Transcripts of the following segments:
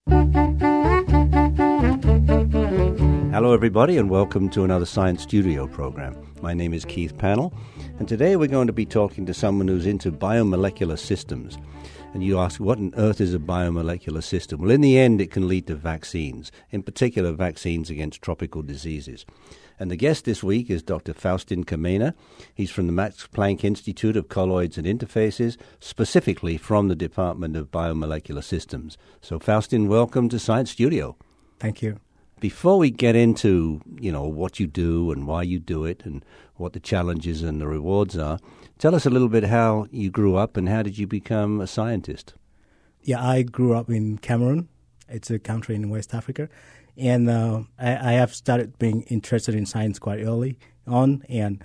Hello, everybody, and welcome to another Science Studio program. My name is Keith Pannell, and today we're going to be talking to someone who's into biomolecular systems. And you ask, what on earth is a biomolecular system? Well, in the end, it can lead to vaccines, in particular vaccines against tropical diseases. And the guest this week is Dr. Faustin Kamena. He's from the Max Planck Institute of Colloids and Interfaces, specifically from the Department of Biomolecular Systems. So, Faustin, welcome to Science Studio. Thank you. Before we get into, what you do and why you do it and what the challenges and the rewards are, tell us a little bit how you grew up and how did you become a scientist? Yeah, I grew up in Cameroon. It's a country in West Africa. And I have started being interested in science quite early on. And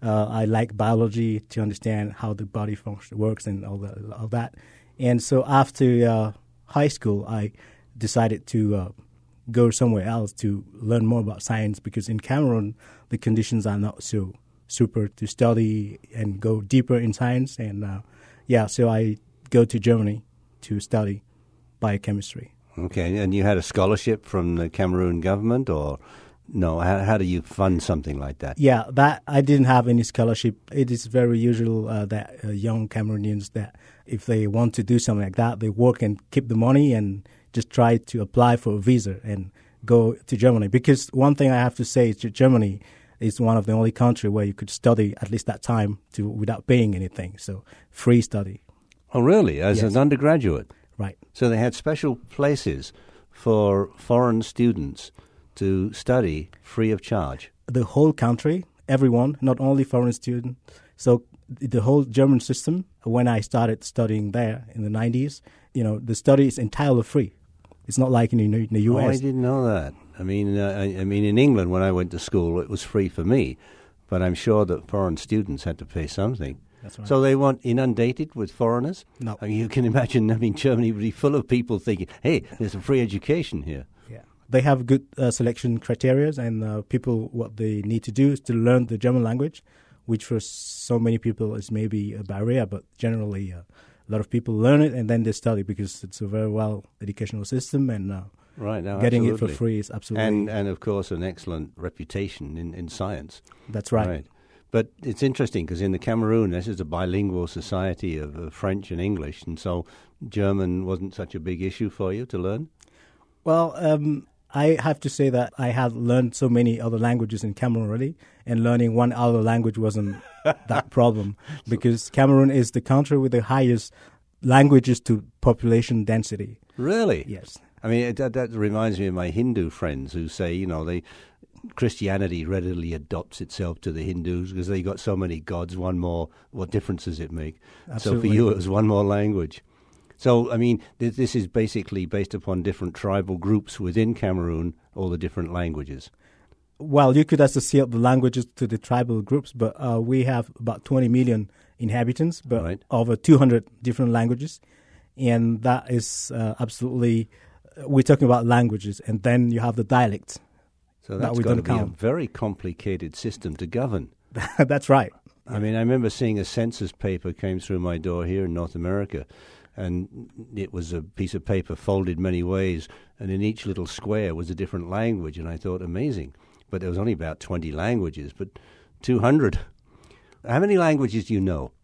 I like biology to understand how the body works and all that. And so after high school, I decided to go somewhere else to learn more about science, because in Cameroon, the conditions are not so super to study and go deeper in science. And so I go to Germany to study biochemistry. Okay, and you had a scholarship from the Cameroon government, or no? How do you fund something like that? Yeah, that I didn't have any scholarship. It is very usual that young Cameroonians, that if they want to do something like that, they work and keep the money and just try to apply for a visa and go to Germany. Because one thing I have to say is that Germany is one of the only country where you could study at least that time without paying anything. So free study. Oh, really? As Yes. an undergraduate? Right. So they had special places for foreign students to study free of charge? The whole country, everyone, not only foreign students. So the whole German system, when I started studying there in the 90s, the study is entirely free. It's not like in the U.S. Oh, I didn't know that. I mean, in England, when I went to school, it was free for me. But I'm sure that foreign students had to pay something. That's right. So they weren't inundated with foreigners? No. I mean, you can imagine, Germany would be full of people thinking, hey, there's a free education here. Yeah. They have good selection criteria, and people, what they need to do is to learn the German language, which for so many people is maybe a barrier, but generally a lot of people learn it and then they study, because it's a very well educational system, and right, now, getting absolutely. it for free is absolutely... And of course, an excellent reputation in science. That's right. But it's interesting, because in the Cameroon, this is a bilingual society of French and English, and so German wasn't such a big issue for you to learn? Well, I have to say that I had learned so many other languages in Cameroon already, and learning one other language wasn't that problem, because Cameroon is the country with the highest languages to population density. Really? Yes. I mean, that reminds me of my Hindu friends who say, Christianity readily adopts itself to the Hindus because they got so many gods, one more, what difference does it make? Absolutely. So for you, it was one more language. So, I mean, this is basically based upon different tribal groups within Cameroon, all the different languages. Well, you could associate the languages to the tribal groups, but we have about 20 million inhabitants, but Right. over 200 different languages. And that is absolutely, we're talking about languages, and then you have the dialects. So That that's we got to don't be a count. very complicated system to govern. That's right. I mean, I remember seeing a census paper came through my door here in North America, and it was a piece of paper folded many ways, and in each little square was a different language, and I thought, amazing. But there was only about 20 languages, but 200. How many languages do you know?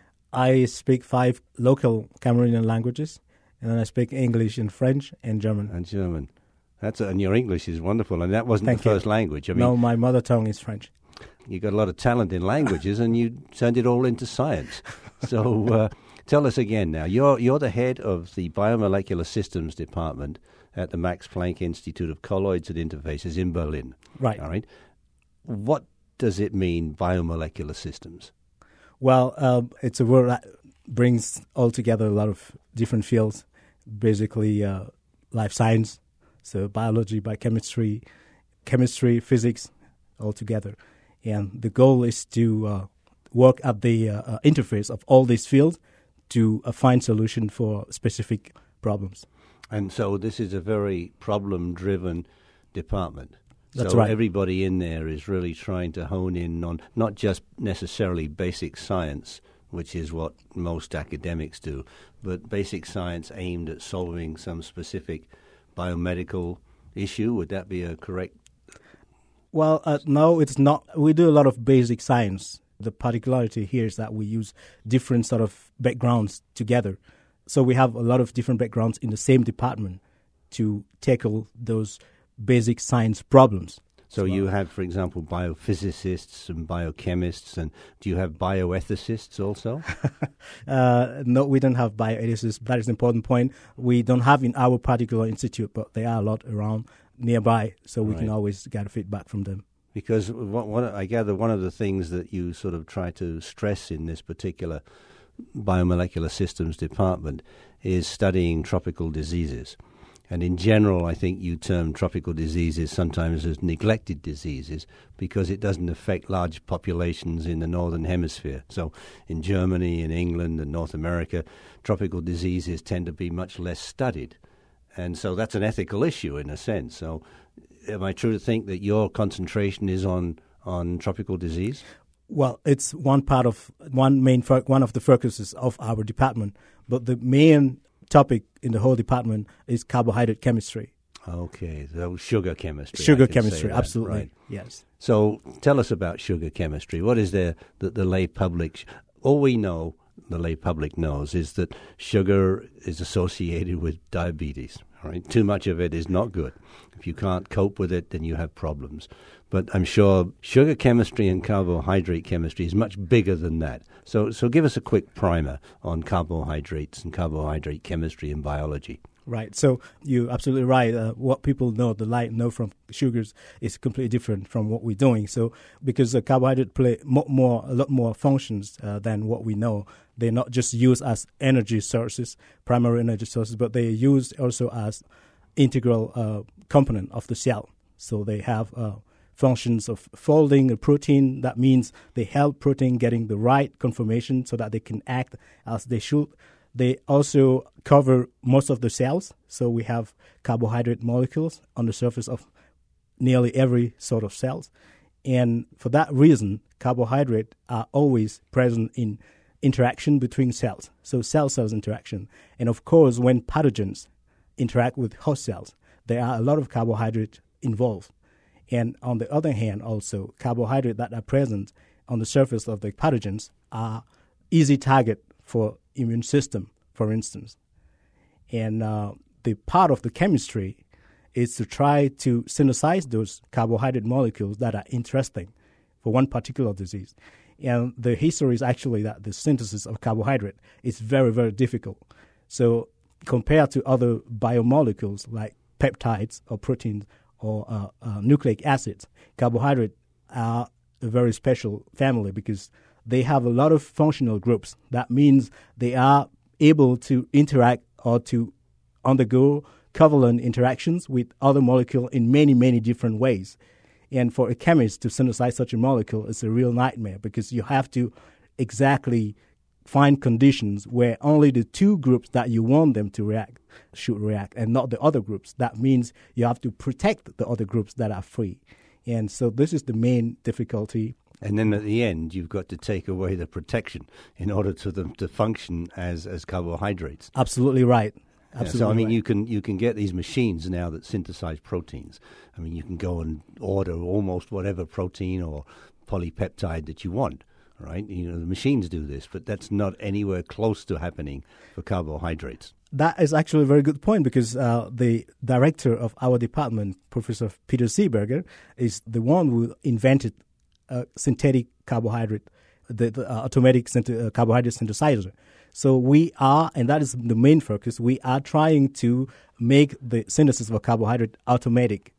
I speak 5 local Cameroonian languages, and then I speak English and French and German. And German. And your English is wonderful, and that wasn't Thank the you. first language. I mean, No, my mother tongue is French. you got a lot of talent in languages, and you turned it all into science. So tell us again now. You're the head of the Biomolecular Systems Department at the Max Planck Institute of Colloids and Interfaces in Berlin. Right. All right. What does it mean, biomolecular systems? Well, it's a word that brings all together a lot of different fields, basically life science, so biology, biochemistry, chemistry, physics, all together. And the goal is to work at the interface of all these fields to find solution for specific problems. And so this is a very problem-driven department. That's so right. Everybody in there is really trying to hone in on not just necessarily basic science, which is what most academics do, but basic science aimed at solving some specific biomedical issue. Would that be a correct? Well, no, it's not. We do a lot of basic science. The particularity here is that we use different sort of backgrounds together. So we have a lot of different backgrounds in the same department to tackle those basic science problems. So you have, for example, biophysicists and biochemists, and do you have bioethicists also? No, we don't have bioethicists. That is an important point. We don't have in our particular institute, but there are a lot around nearby, so we can always get feedback from them. Because I gather one of the things that you sort of try to stress in this particular biomolecular systems department is studying tropical diseases. And in general, I think you term tropical diseases sometimes as neglected diseases because it doesn't affect large populations in the northern hemisphere. So in Germany, in England, and North America, tropical diseases tend to be much less studied. And so that's an ethical issue in a sense. So am I true to think that your concentration is on tropical disease? Well, it's one of the focuses of our department, but the main topic in the whole department is carbohydrate chemistry. Okay, so sugar chemistry. Sugar chemistry, absolutely, right. Yes. So tell us about sugar chemistry. What is there that the lay public, all we know, the lay public knows, is that sugar is associated with diabetes. Right? Too much of it is not good. If you can't cope with it, then you have problems. But I'm sure sugar chemistry and carbohydrate chemistry is much bigger than that. So give us a quick primer on carbohydrates and carbohydrate chemistry and biology. Right. So you're absolutely right. What people know from sugars is completely different from what we're doing. So because the carbohydrate play a lot more functions than what we know. They're not just used as energy sources, primary energy sources, but they're used also as integral component of the cell. So they have functions of folding a protein. That means they help protein getting the right conformation so that they can act as they should. They also cover most of the cells. So we have carbohydrate molecules on the surface of nearly every sort of cells. And for that reason, carbohydrates are always present in interaction between cells, so cell-cell interaction. And of course, when pathogens interact with host cells, there are a lot of carbohydrates involved. And on the other hand, also, carbohydrates that are present on the surface of the pathogens are easy target for immune system, for instance. And the part of the chemistry is to try to synthesize those carbohydrate molecules that are interesting for one particular disease. And the history is actually that the synthesis of carbohydrate is very, very difficult. So compared to other biomolecules like peptides or proteins or nucleic acids, carbohydrates are a very special family because they have a lot of functional groups. That means they are able to interact or to undergo covalent interactions with other molecules in many, many different ways. And for a chemist to synthesize such a molecule is a real nightmare because you have to exactly find conditions where only the two groups that you want them to react should react and not the other groups. That means you have to protect the other groups that are free. And so this is the main difficulty. And then at the end, you've got to take away the protection in order for them to function as carbohydrates. Absolutely right. Absolutely. So, I mean, you can get these machines now that synthesize proteins. I mean, you can go and order almost whatever protein or polypeptide that you want, right? You know, the machines do this, but that's not anywhere close to happening for carbohydrates. That is actually a very good point because the director of our department, Professor Peter Seeberger, is the one who invented synthetic carbohydrate, the automatic carbohydrate synthesizer. So we are, and that is the main focus, we are trying to make the synthesis of a carbohydrate automatic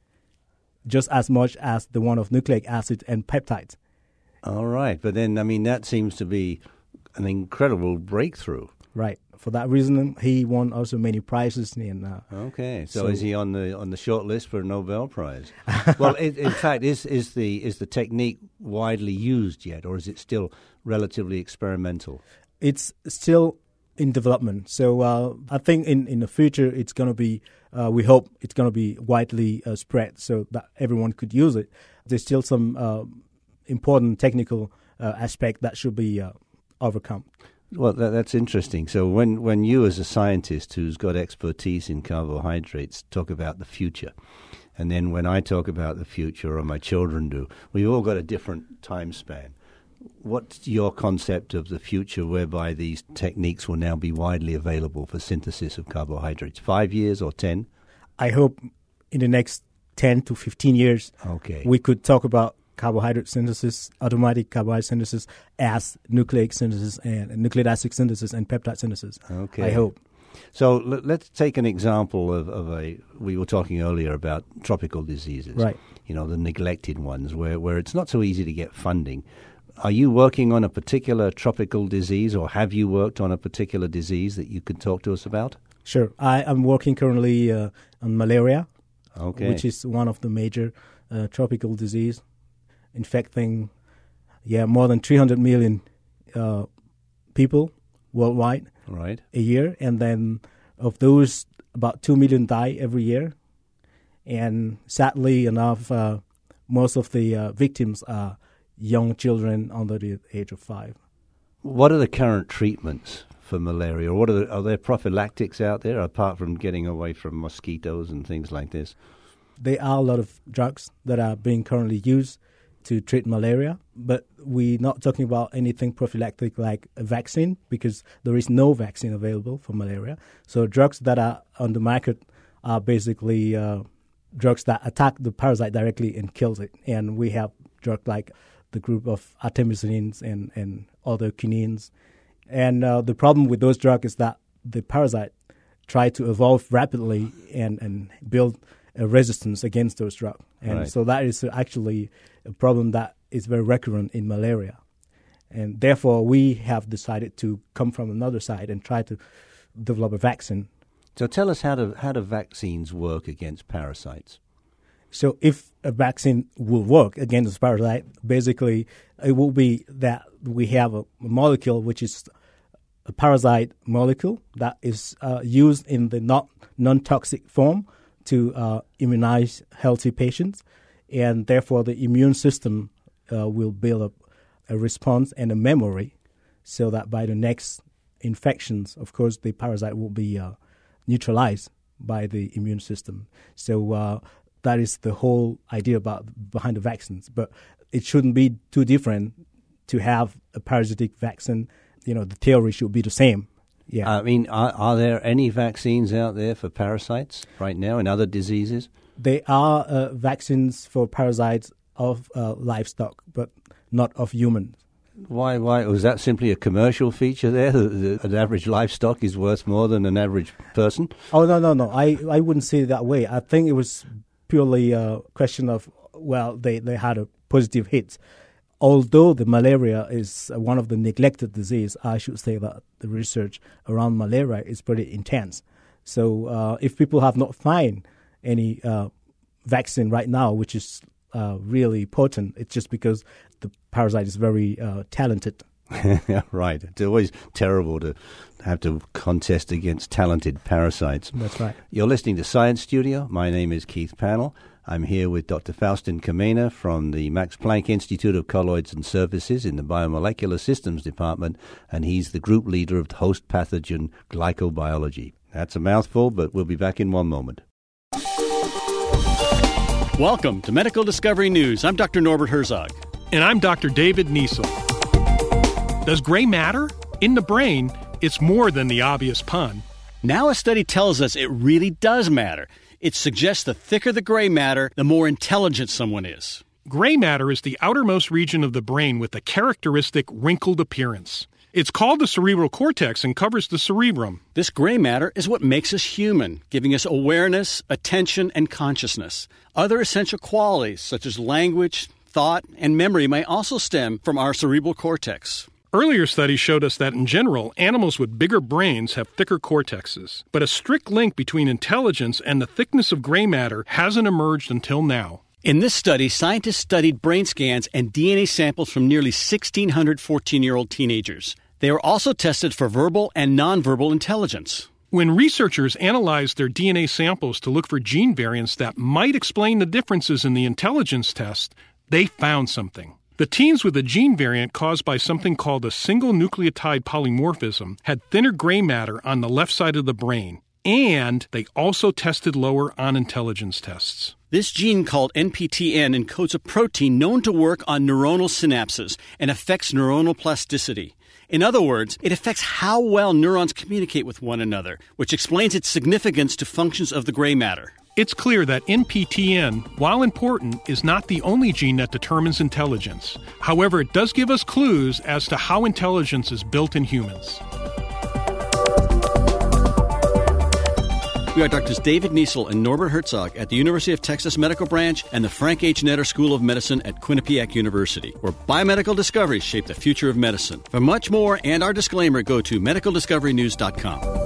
just as much as the one of nucleic acid and peptides. All right. But then, I mean, that seems to be an incredible breakthrough. Right. For that reason, he won also many prizes. Okay. So is he on the short list for a Nobel Prize? Well, in fact, is the technique widely used yet, or is it still relatively experimental? It's still in development. So I think in the future it's going to be, we hope it's going to be widely spread so that everyone could use it. There's still some important technical aspect that should be overcome. Well, that's interesting. So when you as a scientist who's got expertise in carbohydrates talk about the future, and then when I talk about the future or my children do, we've all got a different time span. What's your concept of the future whereby these techniques will now be widely available for synthesis of carbohydrates? 5 years or 10? I hope in the next 10 to 15 years, we could talk about carbohydrate synthesis, automatic carbohydrate synthesis, as nucleic synthesis and nucleic acid synthesis and peptide synthesis. Okay. I hope. So let's take an example of we were talking earlier about tropical diseases. Right. You know, the neglected ones where it's not so easy to get funding. Are you working on a particular tropical disease, or have you worked on a particular disease that you could talk to us about? Sure. I am working currently on malaria, which is one of the major tropical disease, infecting more than 300 million people worldwide a year. And then of those, about 2 million die every year. And sadly enough, most of the victims are young children under the age of 5. What are the current treatments for malaria? Or are there prophylactics out there apart from getting away from mosquitoes and things like this? There are a lot of drugs that are being currently used to treat malaria, but we're not talking about anything prophylactic like a vaccine, because there is no vaccine available for malaria. So drugs that are on the market are basically drugs that attack the parasite directly and kills it. And we have drugs like the group of artemisinin and other quinines. And the problem with those drugs is that the parasite try to evolve rapidly and build a resistance against those drugs. And so that is actually a problem that is very recurrent in malaria. And therefore, we have decided to come from another side and try to develop a vaccine. So tell us how do vaccines work against parasites? So if a vaccine will work against this parasite, basically it will be that we have a molecule which is a parasite molecule that is used in the non-toxic form to immunize healthy patients, and therefore the immune system will build up a response and a memory so that by the next infections, of course, the parasite will be neutralized by the immune system. So that is the whole idea behind the vaccines. But it shouldn't be too different to have a parasitic vaccine. You know, the theory should be the same. Yeah. I mean, are there any vaccines out there for parasites right now in other diseases? There are vaccines for parasites of livestock, but not of humans. Why? Was that simply a commercial feature there? An average livestock is worth more than an average person? Oh, no. I wouldn't say it that way. I think it was purely a question of, they had a positive hit. Although the malaria is one of the neglected disease, I should say that the research around malaria is pretty intense. So if people have not found any vaccine right now, which is really potent, it's just because the parasite is very talented. Right. It's always terrible to have to contest against talented parasites. That's right. You're listening to Science Studio. My name is Keith Pannell. I'm here with Dr. Faustin Kamena from the Max Planck Institute of Colloids and Surfaces in the Biomolecular Systems Department, and he's the group leader of host pathogen glycobiology. That's a mouthful, but we'll be back in one moment. Welcome to Medical Discovery News. I'm Dr. Norbert Herzog. And I'm Dr. David Niesel. Does gray matter? In the brain, it's more than the obvious pun. Now a study tells us it really does matter. It suggests the thicker the gray matter, the more intelligent someone is. Gray matter is the outermost region of the brain with a characteristic wrinkled appearance. It's called the cerebral cortex and covers the cerebrum. This gray matter is what makes us human, giving us awareness, attention, and consciousness. Other essential qualities, such as language, thought, and memory, may also stem from our cerebral cortex. Earlier studies showed us that in general, animals with bigger brains have thicker cortexes. But a strict link between intelligence and the thickness of gray matter hasn't emerged until now. In this study, scientists studied brain scans and DNA samples from nearly 1,600 14-year-old teenagers. They were also tested for verbal and nonverbal intelligence. When researchers analyzed their DNA samples to look for gene variants that might explain the differences in the intelligence test, they found something. The teens with a gene variant caused by something called a single nucleotide polymorphism had thinner gray matter on the left side of the brain, and they also tested lower on intelligence tests. This gene called NPTN encodes a protein known to work on neuronal synapses and affects neuronal plasticity. In other words, it affects how well neurons communicate with one another, which explains its significance to functions of the gray matter. It's clear that NPTN, while important, is not the only gene that determines intelligence. However, it does give us clues as to how intelligence is built in humans. We are Drs. David Niesel and Norbert Herzog at the University of Texas Medical Branch and the Frank H. Netter School of Medicine at Quinnipiac University, where biomedical discoveries shape the future of medicine. For much more and our disclaimer, go to medicaldiscoverynews.com.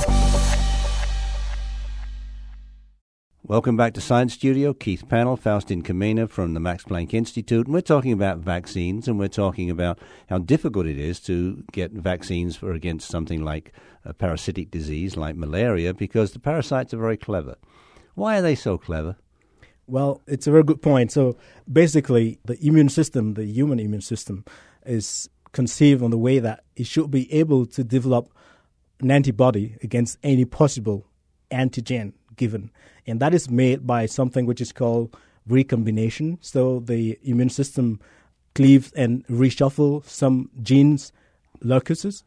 Welcome back to Science Studio. Keith Pannell, Faustin Kamena from the Max Planck Institute. And we're talking about vaccines, and we're talking about how difficult it is to get vaccines for against something like a parasitic disease like malaria, because the parasites are very clever. Why are they so clever? Well, it's a very good point. So basically, the immune system, the human immune system, is conceived on the way that it should be able to develop an antibody against any possible antigen given. And that is made by something which is called recombination. So the immune system cleaves and reshuffle some genes, loci,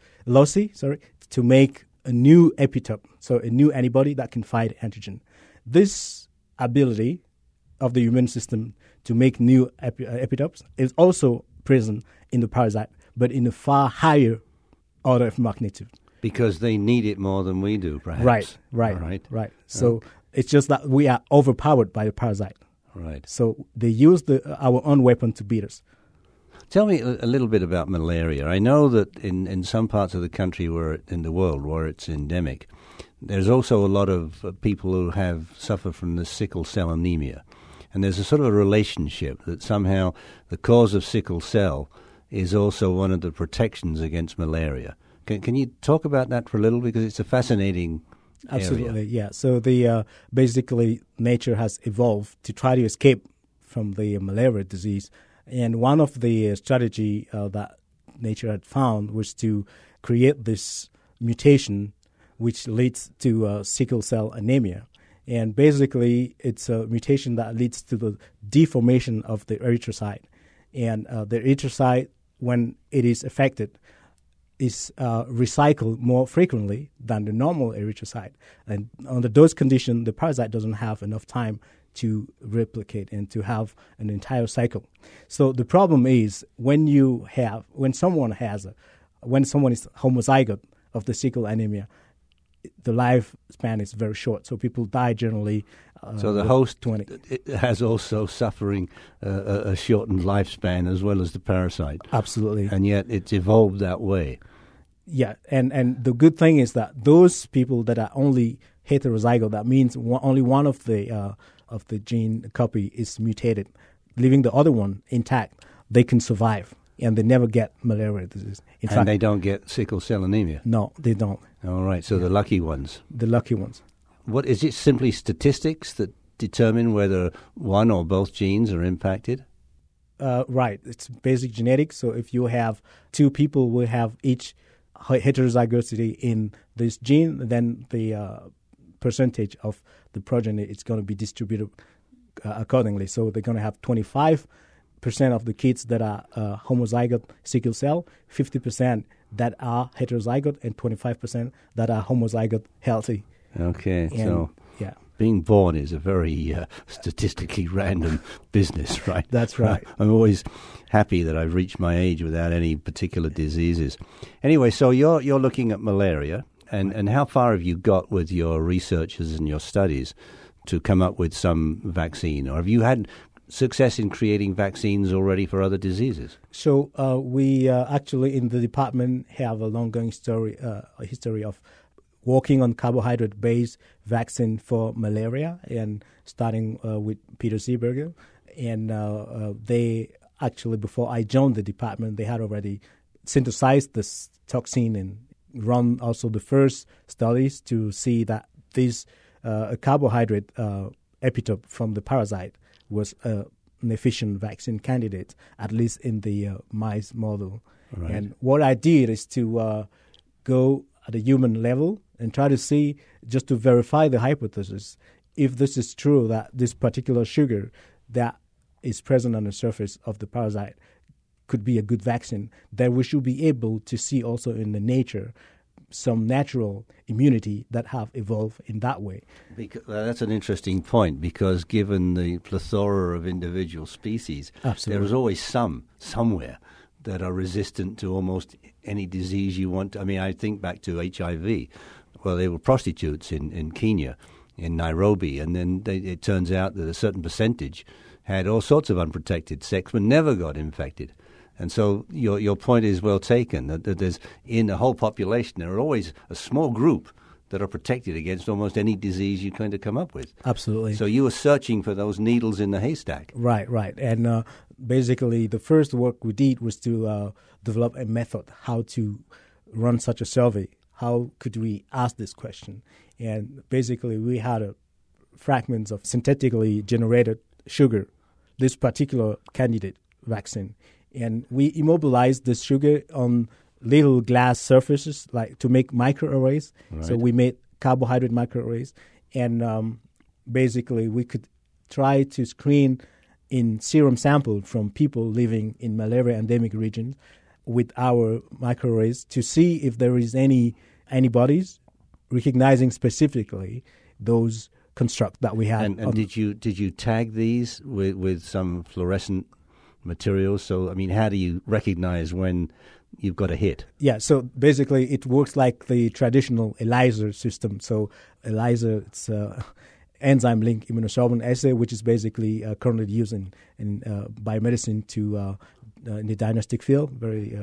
to make a new epitope, so a new antibody that can fight antigen. This ability of the immune system to make new epitopes is also present in the parasite, but in a far higher order of magnitude. Because they need it more than we do, perhaps. Right. So it's just that we are overpowered by the parasite. Right. So they use our own weapon to beat us. Tell me a little bit about malaria. I know that in some parts of the country in the world where it's endemic, there's also a lot of people who suffer from the sickle cell anemia. And there's a sort of a relationship that somehow the cause of sickle cell is also one of the protections against malaria. Can you talk about that for a little? Because it's a fascinating Absolutely, area. yeah. So basically nature has evolved to try to escape from the malaria disease. And one of the strategy that nature had found was to create this mutation which leads to sickle cell anemia. And basically, it's a mutation that leads to the deformation of the erythrocyte. And the erythrocyte, when it is affected, is recycled more frequently than the normal erythrocyte. And under those conditions, the parasite doesn't have enough time to replicate and to have an entire cycle. So the problem is when someone is homozygote of the sickle anemia, the lifespan is very short. So people die generally. So the host 20. It has also suffering a shortened lifespan as well as the parasite. Absolutely. And yet it's evolved that way. Yeah, and the good thing is that those people that are only heterozygote, that means only one of the gene copy is mutated, leaving the other one intact, they can survive and they never get malaria disease. In fact, they don't get sickle cell anemia? No, they don't. All right, so the lucky ones. The lucky ones. What is it, simply statistics that determine whether one or both genes are impacted? Right, it's basic genetics. So if you have two people who have each heterozygosity in this gene, then the percentage of the progeny is going to be distributed accordingly. So they're going to have 25% of the kids that are homozygote sickle cell, 50% that are heterozygote, and 25% that are homozygote healthy. Okay, and, so yeah. Being born is a very statistically random business, right? That's right. I'm always happy that I've reached my age without any particular diseases. Anyway, so you're looking at malaria, and how far have you got with your researches and your studies to come up with some vaccine? Or have you had success in creating vaccines already for other diseases? So we actually in the department have a long-going history of working on carbohydrate-based vaccine for malaria, and starting with Peter Seeberger. And they actually, before I joined the department, they had already synthesized this toxin and run also the first studies to see that this carbohydrate epitope from the parasite was a an efficient vaccine candidate, at least in the mice model. Right. And what I did is to go at a human level and try to see, just to verify the hypothesis, if this is true, that this particular sugar that is present on the surface of the parasite could be a good vaccine, then we should be able to see also in the nature some natural immunity that have evolved in that way. That's an interesting point, because given the plethora of individual species, Absolutely. there is always some somewhere that are resistant to almost any disease you want. I mean, I think back to HIV. Well, they were prostitutes in Kenya, in Nairobi, and then it turns out that a certain percentage had all sorts of unprotected sex but never got infected. And so your point is well taken, that there's, in the whole population, there are always a small group that are protected against almost any disease you're going to come up with. Absolutely. So you were searching for those needles in the haystack. Right. And basically the first work we did was to develop a method how to run such a survey. How could we ask this question? And basically we had fragments of synthetically generated sugar, this particular candidate vaccine. And we immobilized this sugar on little glass surfaces, like to make microarrays. Right. So we made carbohydrate microarrays. And basically we could try to screen in serum sample from people living in malaria endemic regions with our microarrays to see if there is any antibodies recognizing specifically those constructs that we had. And did you tag these with some fluorescent materials? So, I mean, how do you recognize when you've got a hit? Yeah, so basically it works like the traditional ELISA system. So ELISA, it's enzyme-linked immunosorbent assay, which is basically currently used in biomedicine to in the diagnostic field.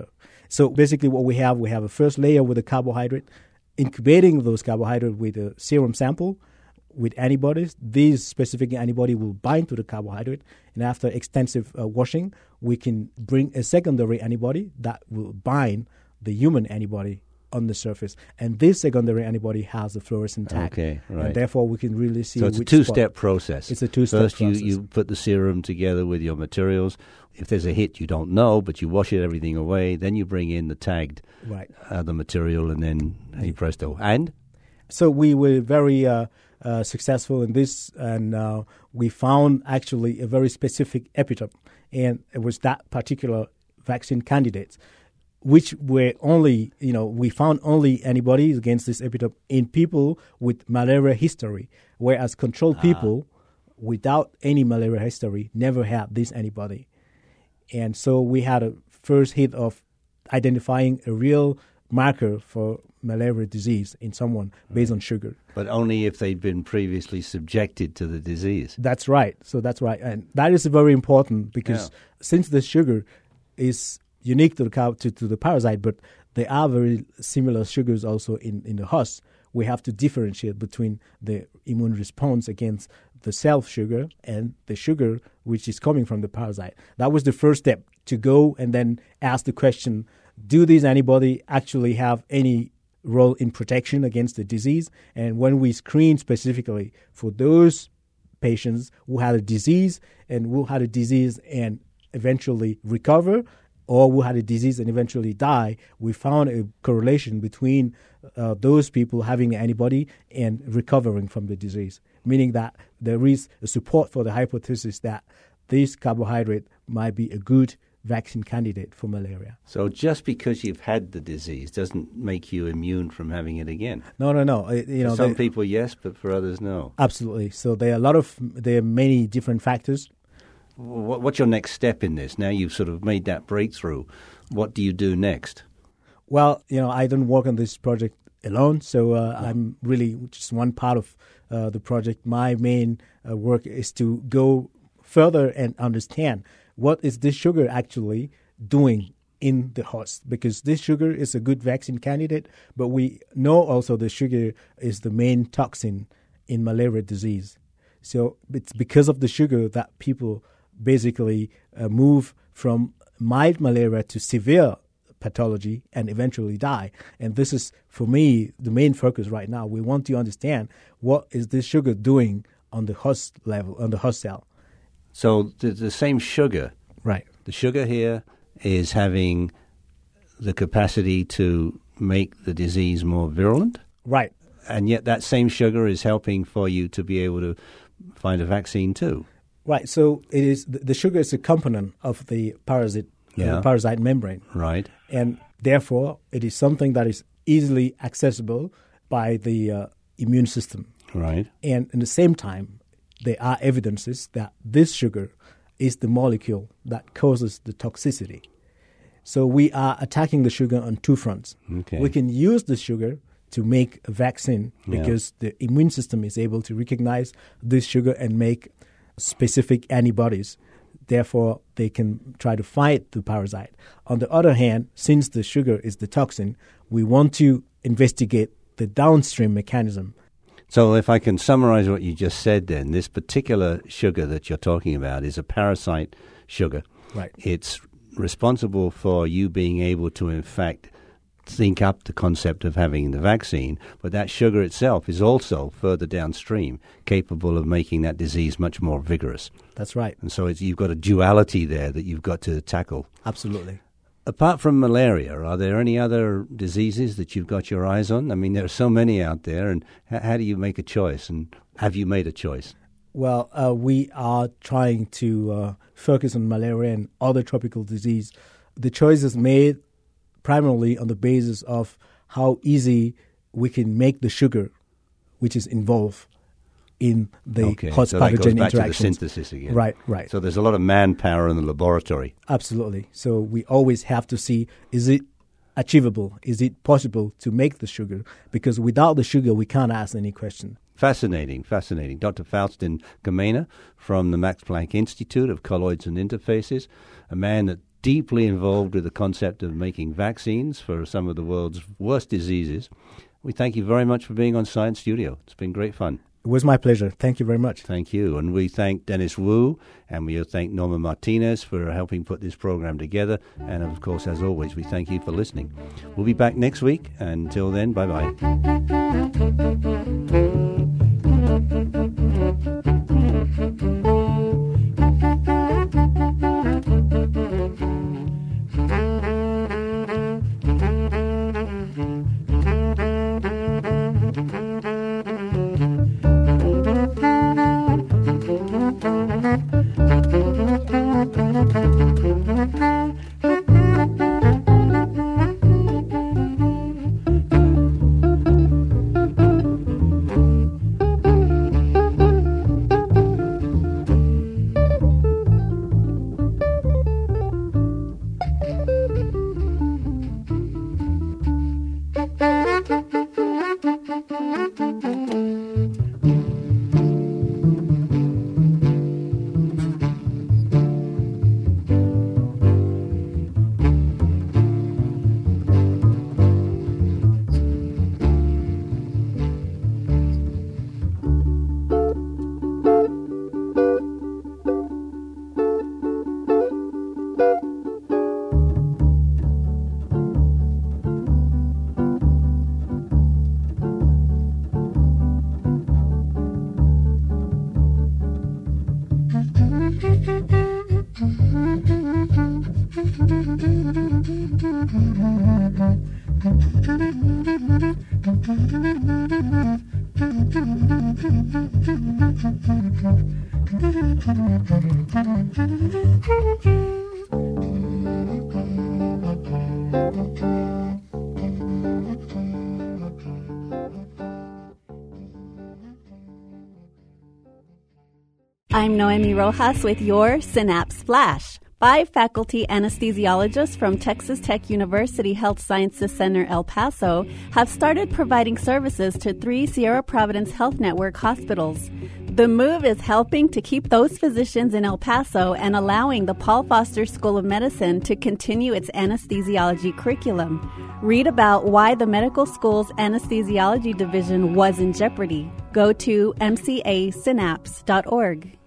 So basically what we have a first layer with a carbohydrate, incubating those carbohydrates with a serum sample with antibodies. These specific antibody will bind to the carbohydrate, and after extensive washing, we can bring a secondary antibody that will bind the human antibody on the surface. And this secondary antibody has a fluorescent tag. Okay, right. And therefore, we can really see. So it's a which two-step spot. process. It's a two-step process. process. First, you put the serum together with your materials. If there's a hit, you don't know, but you wash everything away. Then you bring in the tagged the material, and then hey presto. And so we were very successful in this, and we found actually a very specific epitope, and it was that particular vaccine candidate, which were only, we found only antibodies against this epitope in people with malaria history, whereas control people without any malaria history never had this antibody. And so we had a first hit of identifying a real marker for malaria disease in someone based on sugar. But only if they'd been previously subjected to the disease. That's right. So that's right. And that is very important because since the sugar is unique to the parasite, but there are very similar sugars also in the host, we have to differentiate between the immune response against the self-sugar and the sugar which is coming from the parasite. That was the first step, to go and then ask the question, do these antibodies actually have any role in protection against the disease? And when we screen specifically for those patients who had a disease and eventually recover, or who had a disease and eventually die, we found a correlation between those people having an antibody and recovering from the disease, meaning that there is a support for the hypothesis that this carbohydrate might be a good vaccine candidate for malaria. So just because you've had the disease doesn't make you immune from having it again? No. For some people, yes, but for others, no. Absolutely. So there are many different factors. What's your next step in this? Now you've sort of made that breakthrough. What do you do next? Well, I don't work on this project alone, so I'm really just one part of the project. My main work is to go further and understand what is this sugar actually doing in the host, because this sugar is a good vaccine candidate, but we know also the sugar is the main toxin in malaria disease. So it's because of the sugar that people basically move from mild malaria to severe pathology and eventually die. And this is, for me, the main focus right now. We want to understand what is this sugar doing on the host level, on the host cell. So the same sugar, Right. the sugar here is having the capacity to make the disease more virulent, Right. and yet that same sugar is helping for you to be able to find a vaccine too. Right. So it is the sugar is a component of the parasite membrane. Right. And therefore, it is something that is easily accessible by the immune system. Right. And at the same time, there are evidences that this sugar is the molecule that causes the toxicity. So we are attacking the sugar on two fronts. Okay. We can use the sugar to make a vaccine because the immune system is able to recognize this sugar and make specific antibodies. Therefore, they can try to fight the parasite. On the other hand, since the sugar is the toxin, we want to investigate the downstream mechanism. So if I can summarize what you just said then, this particular sugar that you're talking about is a parasite sugar. Right. It's responsible for you being able to, in fact, think up the concept of having the vaccine, but that sugar itself is also further downstream capable of making that disease much more vigorous. That's right. And so you've got a duality there that you've got to tackle. Absolutely. Apart from malaria, are there any other diseases that you've got your eyes on? I mean, there are so many out there, and how do you make a choice, and have you made a choice? Well, we are trying to focus on malaria and other tropical disease. The choice is made primarily on the basis of how easy we can make the sugar which is involved in the host so that pathogen goes back interactions. to the synthesis again. Right, right. So there's a lot of manpower in the laboratory. Absolutely. So we always have to see, is it achievable? Is it possible to make the sugar? Because without the sugar, we can't ask any question. Fascinating, fascinating. Dr. Faustin Gemena from the Max Planck Institute of Colloids and Interfaces, a man that deeply involved with the concept of making vaccines for some of the world's worst diseases. We thank you very much for being on Science Studio. It's been great fun. It was my pleasure. Thank you very much. Thank you. And we thank Dennis Wu, and we thank Norma Martinez for helping put this program together. And, of course, as always, we thank you for listening. We'll be back next week. Until then, bye-bye. I'm Noemi Rojas with your Synapse Flash. 5 faculty anesthesiologists from Texas Tech University Health Sciences Center El Paso have started providing services to 3 Sierra Providence Health Network hospitals. The move is helping to keep those physicians in El Paso and allowing the Paul Foster School of Medicine to continue its anesthesiology curriculum. Read about why the medical school's anesthesiology division was in jeopardy. Go to mcasynapse.org.